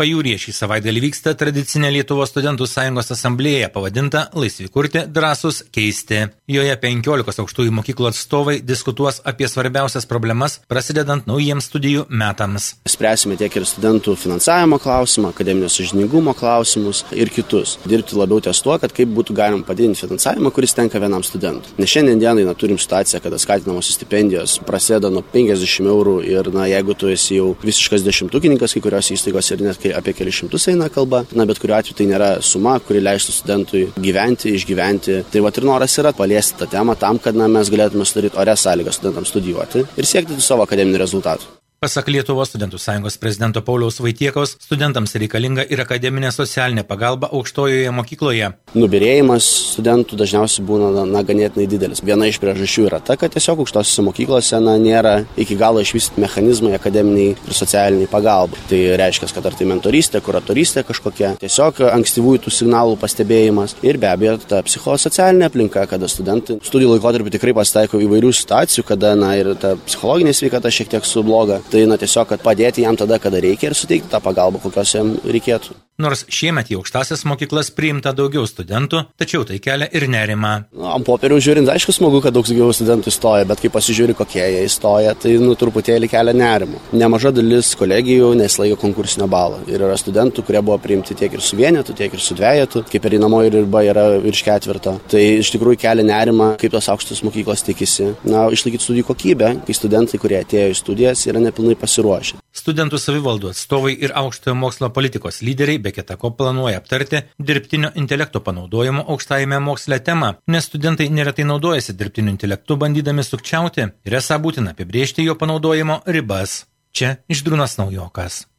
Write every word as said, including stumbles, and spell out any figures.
Pajūryje šį savaitgalį vyksta tradicinė Lietuvos studentų sąjungos asamblėja pavadinta Laisvi kurti, drąsūs keisti. Joje penkiolikos aukštųjų mokyklų atstovai diskutuos apie svarbiausias problemas, prasidedant naujiems studijų metams. Spręsime tiek ir studentų finansavimo klausimą, akademinio sąžiningumo klausimus ir kitus. Dirbti labiau ties tuo, kad kaip būtų galima padidinti finansavimą, kuris tenka vienam studentui. Nes šiandien dienai na, turim situaciją, kada skatinamos stipendijos prasideda nuo penkiasdešimt eurų ir na, jeigu tu esi jau visiškas dešimtukininkas, kai kurios įstaigos ir net apie kelius šimtus eina kalba, na, bet kuriuo atveju tai nėra suma, kuri leistų studentui gyventi, išgyventi. Tai vat ir noras yra paliesti tą temą tam, kad na, mes galėtume sudaryti orias sąlygas studentams studijuoti ir siekti savo akademinių rezultatų. Pasak Lietuvos studentų sąjungos prezidento Pauliaus Vaitiekos, studentams reikalinga ir akademinė socialinė pagalba aukštojoje mokykloje. Nubyrėjimas studentų dažniausiai būna na, ganėtinai didelis. Viena iš priežasčių yra ta, kad tiesiog aukštosiose mokyklose na, nėra iki galo išvystyti mechanizmai akademiniai ir socialiniai pagalbai. Tai reiškia, kad ar tai mentorystė, kuratorystė kažkokia, tiesiog ankstyvųjų tų signalų pastebėjimas ir be abejo ta psichosocialinė aplinka, kada studentai studijų laikotarpiu tikrai pasitaiko įvairių situacijų, kada na, ir ta psichologinė sveikata šiek tiek subloga. Tai na, tiesiog, kad padėti jam tada, kada reikia ir suteikti tą pagalbą, kokios jam reikėtų. Nors šiemet į aukštasias mokyklas priimta daugiau studentų, tačiau tai kelia ir nerimą. Nu, ant popierių žiūrint, aišku, smagu, kad daug daugiau studentų įstoja, bet kai pasižiūri, kokie jie įstoja, tai nu, truputėlį kelia nerimą. Nemaža dalis kolegijų nesilaiko konkursinio balo. Ir yra studentų, kurie buvo priimti tiek ir su vienetu, tiek ir su dvejetu, kaip pereinamoji riba yra virš ketvirto. Tai iš tikrųjų kelia nerimą, kaip tos aukštos mokyklos tikisi na, išlaikyti studijų kokybę, kai studentai, kurie atėjo į studijas, yra nepilnai pasiruošę. Studentų savivaldų atstovai ir aukštojo mokslo politikos lyderiai be kita ko planuoja aptarti dirbtinio intelekto panaudojimo aukštajame moksle temą, nes studentai neretai naudojasi dirbtiniu intelektu bandydami sukčiauti ir esą būtina apibrėžti jo panaudojimo ribas. Čia Žydrūnas Naujokas.